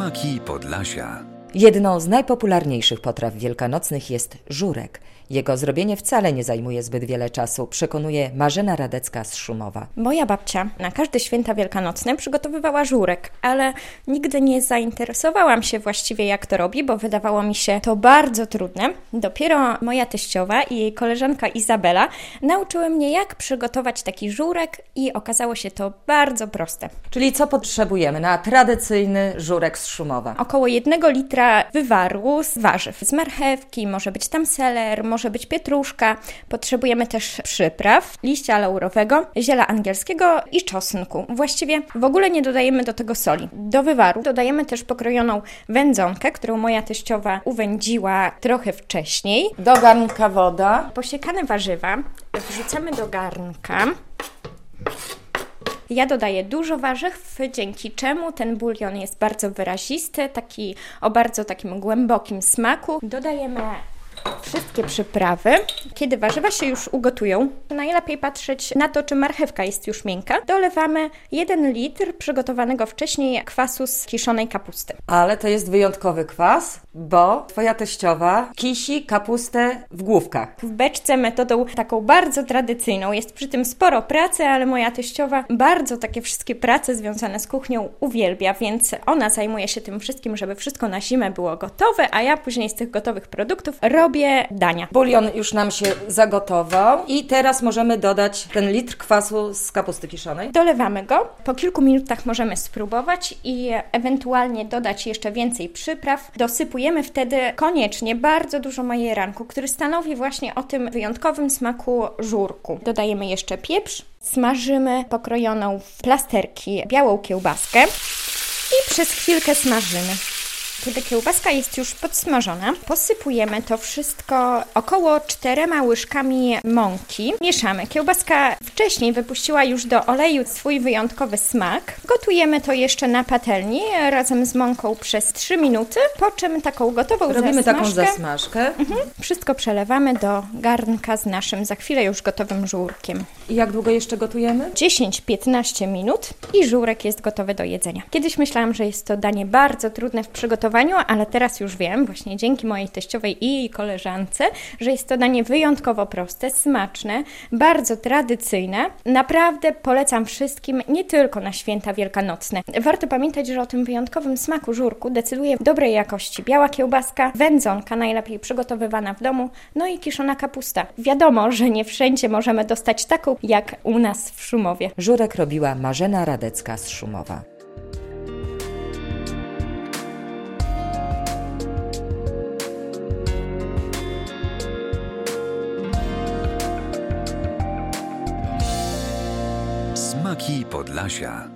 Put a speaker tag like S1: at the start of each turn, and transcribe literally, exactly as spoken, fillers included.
S1: Smaki Podlasia.
S2: Jedną z najpopularniejszych potraw wielkanocnych jest żurek. Jego zrobienie wcale nie zajmuje zbyt wiele czasu, przekonuje Marzena Radecka z Szumowa.
S3: Moja babcia na każde święta wielkanocne przygotowywała żurek, ale nigdy nie zainteresowałam się właściwie, jak to robi, bo wydawało mi się to bardzo trudne. Dopiero moja teściowa i jej koleżanka Izabela nauczyły mnie, jak przygotować taki żurek i okazało się to bardzo proste.
S2: Czyli co potrzebujemy na tradycyjny żurek z Szumowa?
S3: Około jednego litra wywaru z warzyw, z marchewki, może być tam seler, może być pietruszka. Potrzebujemy też przypraw, liścia laurowego, ziela angielskiego i czosnku. Właściwie w ogóle nie dodajemy do tego soli. Do wywaru dodajemy też pokrojoną wędzonkę, którą moja teściowa uwędziła trochę wcześniej.
S2: Do garnka woda.
S3: Posiekane warzywa wrzucamy do garnka. Ja dodaję dużo warzyw, dzięki czemu ten bulion jest bardzo wyrazisty, taki o bardzo takim głębokim smaku. Dodajemy wszystkie przyprawy. Kiedy warzywa się już ugotują, to najlepiej patrzeć na to, czy marchewka jest już miękka. Dolewamy jeden litr przygotowanego wcześniej kwasu z kiszonej kapusty.
S2: Ale to jest wyjątkowy kwas, bo twoja teściowa kisi kapustę w główkach.
S3: W beczce metodą taką bardzo tradycyjną. Jest przy tym sporo pracy, ale moja teściowa bardzo takie wszystkie prace związane z kuchnią uwielbia, więc ona zajmuje się tym wszystkim, żeby wszystko na zimę było gotowe, a ja później z tych gotowych produktów robię dania.
S2: Bulion już nam się zagotował i teraz możemy dodać ten litr kwasu z kapusty kiszonej.
S3: Dolewamy go. Po kilku minutach możemy spróbować i ewentualnie dodać jeszcze więcej przypraw. Dosypujemy wtedy koniecznie bardzo dużo majeranku, który stanowi właśnie o tym wyjątkowym smaku żurku. Dodajemy jeszcze pieprz. Smażymy pokrojoną w plasterki białą kiełbaskę i przez chwilkę smażymy. Kiedy kiełbaska jest już podsmażona, posypujemy to wszystko około czterema łyżkami mąki. Mieszamy. Kiełbaska wcześniej wypuściła już do oleju swój wyjątkowy smak. Gotujemy to jeszcze na patelni razem z mąką przez trzy minuty, po czym taką gotową
S2: Robimy
S3: zasmażkę.
S2: taką zasmażkę.
S3: Mhm. Wszystko przelewamy do garnka z naszym za chwilę już gotowym żurkiem.
S2: I jak długo jeszcze gotujemy?
S3: dziesięć do piętnastu minut i żurek jest gotowy do jedzenia. Kiedyś myślałam, że jest to danie bardzo trudne w przygotowaniu, ale teraz już wiem, właśnie dzięki mojej teściowej i jej koleżance, że jest to danie wyjątkowo proste, smaczne, bardzo tradycyjne. Naprawdę polecam wszystkim, nie tylko na święta wielkanocne. Warto pamiętać, że o tym wyjątkowym smaku żurku decyduje dobrej jakości biała kiełbaska, wędzonka, najlepiej przygotowywana w domu, no i kiszona kapusta. Wiadomo, że nie wszędzie możemy dostać taką, jak u nas w Szumowie.
S2: Żurek robiła Marzena Radecka z Szumowa.
S1: Smaki Podlasia.